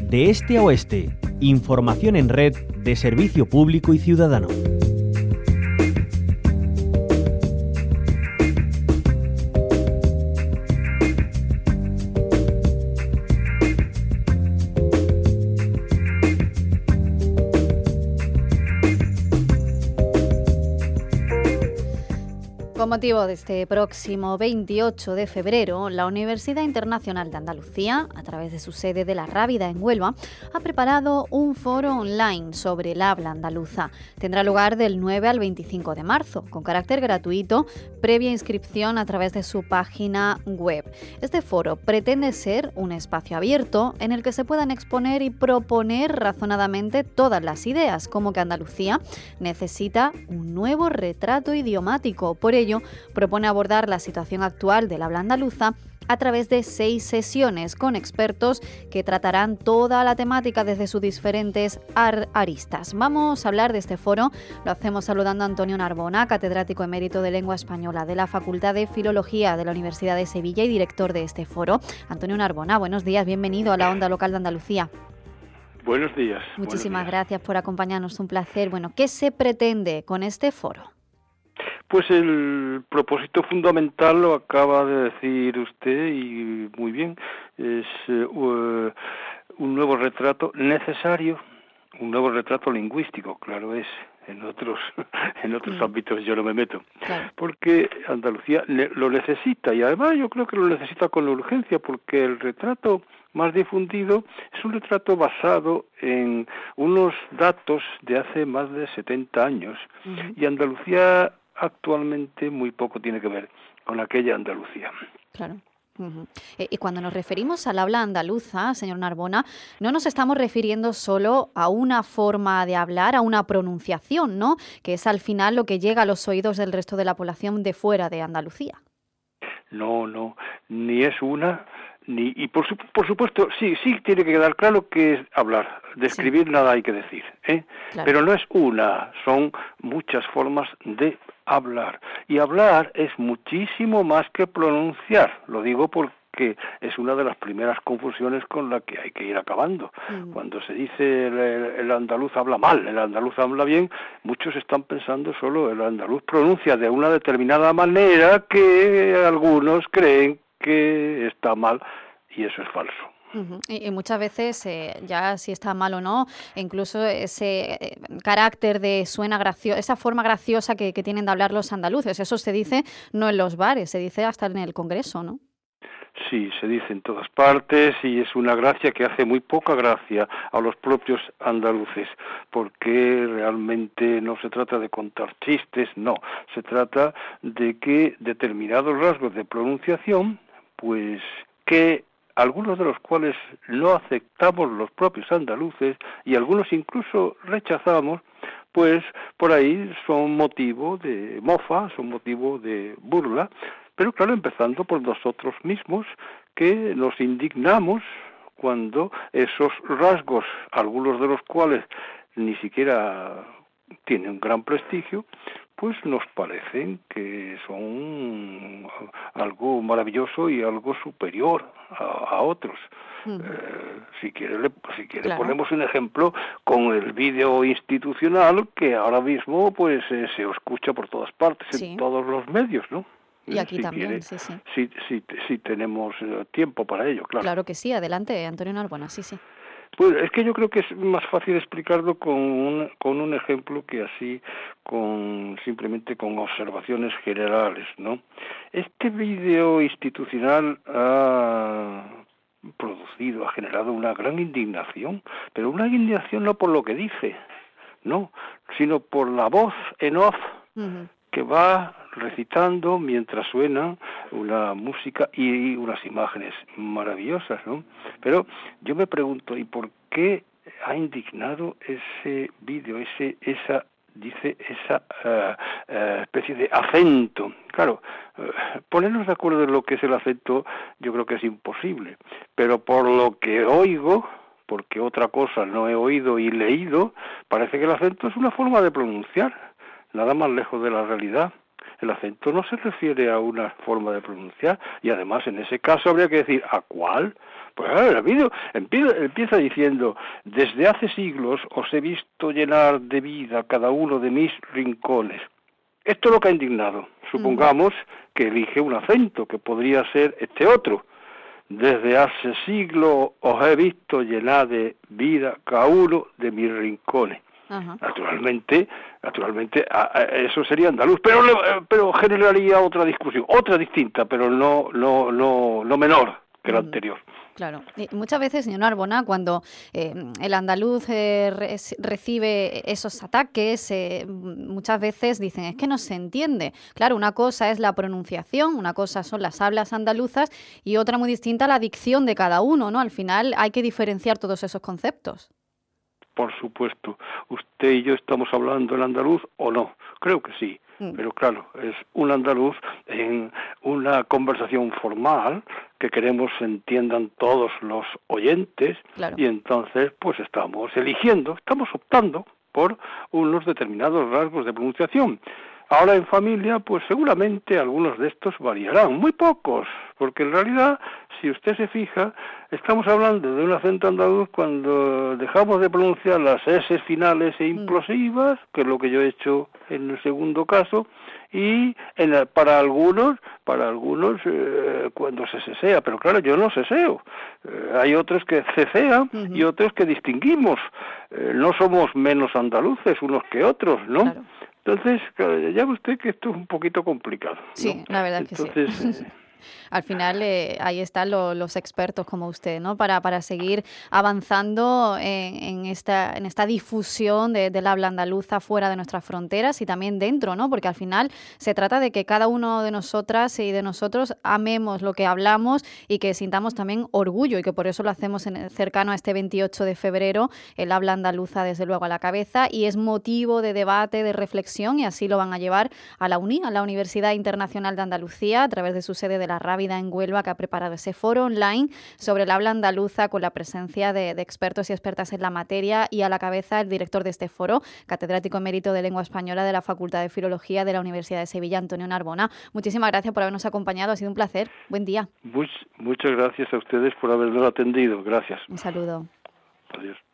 De este a oeste, información en red de servicio público y ciudadano. Con motivo de este próximo 28 de febrero, la Universidad Internacional de Andalucía, a través de su sede de La Rábida en Huelva, ha preparado un foro online sobre el habla andaluza. Tendrá lugar del 9 al 25 de marzo, con carácter gratuito, previa inscripción a través de su página web. Este foro pretende ser un espacio abierto en el que se puedan exponer y proponer razonadamente todas las ideas, como que Andalucía necesita un nuevo retrato idiomático. Por ello, propone abordar la situación actual del habla andaluza a través de 6 sesiones con expertos que tratarán toda la temática desde sus diferentes aristas. Vamos a hablar de este foro, lo hacemos saludando a Antonio Narbona, catedrático emérito de Lengua Española de la Facultad de Filología de la Universidad de Sevilla y director de este foro. Antonio Narbona, buenos días, bienvenido a la Onda Local de Andalucía. Buenos días. Muchísimas gracias por acompañarnos, un placer. Bueno, ¿qué se pretende con este foro? Pues el propósito fundamental lo acaba de decir usted y muy bien, es un nuevo retrato necesario, un nuevo retrato lingüístico, claro es, en otros ámbitos yo no me meto, claro. Porque Andalucía lo necesita y además yo creo que lo necesita con urgencia porque el retrato más difundido es un retrato basado en unos datos de hace más de 70 años y Andalucía actualmente muy poco tiene que ver con aquella Andalucía. Claro. Y cuando nos referimos al habla andaluza, señor Narbona, no nos estamos refiriendo solo a una forma de hablar, a una pronunciación, ¿no? Que es al final lo que llega a los oídos del resto de la población de fuera de Andalucía. No, ni es una, y por supuesto, sí tiene que quedar claro que es hablar, de escribir sí. Nada hay que decir, Claro. Pero no es una, son muchas formas de hablar, y hablar es muchísimo más que pronunciar, lo digo porque es una de las primeras confusiones con la que hay que ir acabando. Cuando se dice el andaluz habla mal, el andaluz habla bien, muchos están pensando solo el andaluz pronuncia de una determinada manera que algunos creen que está mal, y eso es falso. Y muchas veces, ya si está mal o no, incluso ese carácter de suena gracioso, esa forma graciosa que tienen de hablar los andaluces, eso se dice no en los bares, se dice hasta en el Congreso, ¿no? Sí, se dice en todas partes y es una gracia que hace muy poca gracia a los propios andaluces, porque realmente no se trata de contar chistes, no, se trata de que determinados rasgos de pronunciación, pues que algunos de los cuales no aceptamos los propios andaluces y algunos incluso rechazamos, pues por ahí son motivo de mofa, son motivo de burla, pero claro, empezando por nosotros mismos, que nos indignamos cuando esos rasgos, algunos de los cuales ni siquiera tienen un gran prestigio, pues nos parecen que son algo maravilloso y algo superior a otros. Si quiere claro. Ponemos un ejemplo con el vídeo institucional que ahora mismo pues se escucha por todas partes, sí. En todos los medios, ¿no? Y aquí si también, quiere, sí tenemos tiempo para ello, claro. Claro que sí, adelante, Antonio Narbona, sí. Pues es que yo creo que es más fácil explicarlo con un ejemplo que así, simplemente con observaciones generales, ¿no? Este vídeo institucional ha generado una gran indignación, pero una indignación no por lo que dice, no, sino por la voz en off que va recitando mientras suena una música y unas imágenes maravillosas, ¿no? Pero yo me pregunto, ¿y por qué ha indignado ese vídeo, esa especie de acento? Claro, ponernos de acuerdo en lo que es el acento yo creo que es imposible, pero por lo que oigo, porque otra cosa no he oído y leído, parece que el acento es una forma de pronunciar, nada más lejos de la realidad. El acento no se refiere a una forma de pronunciar, y además en ese caso habría que decir ¿a cuál? Pues el vídeo empieza diciendo: desde hace siglos os he visto llenar de vida cada uno de mis rincones. Esto es lo que ha indignado. Supongamos que elige un acento, que podría ser este otro: desde hace siglos os he visto llenar de vida cada uno de mis rincones. Ajá. Naturalmente, eso sería andaluz, pero generaría otra discusión, otra distinta, pero no menor que la anterior. Claro. Y muchas veces, señor Narbona, cuando el andaluz recibe esos ataques, muchas veces dicen, es que no se entiende. Claro, una cosa es la pronunciación, una cosa son las hablas andaluzas y otra muy distinta la dicción de cada uno, ¿no? Al final hay que diferenciar todos esos conceptos. Por supuesto. ¿Usted y yo estamos hablando el andaluz o no? Creo que sí. Pero claro, es un andaluz en una conversación formal que queremos se entiendan todos los oyentes. Claro. Y entonces pues estamos optando por unos determinados rasgos de pronunciación. Ahora en familia, pues seguramente algunos de estos variarán, muy pocos, porque en realidad, si usted se fija, estamos hablando de un acento andaluz cuando dejamos de pronunciar las S finales e implosivas, que es lo que yo he hecho en el segundo caso, y para algunos cuando se cesea, pero claro, yo no ceseo. Hay otros que cesean y otros que distinguimos. No somos menos andaluces unos que otros, ¿no? Claro. Entonces, ya ve usted que esto es un poquito complicado, ¿no? Sí, la verdad que sí. Al final ahí están los expertos como usted, ¿no? Para seguir avanzando en esta difusión del habla andaluza fuera de nuestras fronteras y también dentro, ¿no? Porque al final se trata de que cada uno de nosotras y de nosotros amemos lo que hablamos y que sintamos también orgullo, y que por eso lo hacemos cercano a este 28 de febrero, el habla andaluza desde luego a la cabeza, y es motivo de debate, de reflexión, y así lo van a llevar a la UNI, a la Universidad Internacional de Andalucía, a través de su sede de la Rábida en Huelva, que ha preparado ese foro online sobre el habla andaluza con la presencia de expertos y expertas en la materia, y a la cabeza el director de este foro, catedrático emérito de Lengua Española de la Facultad de Filología de la Universidad de Sevilla, Antonio Narbona. Muchísimas gracias por habernos acompañado, ha sido un placer. Buen día. Muchas gracias a ustedes por habernos atendido. Gracias. Un saludo. Adiós.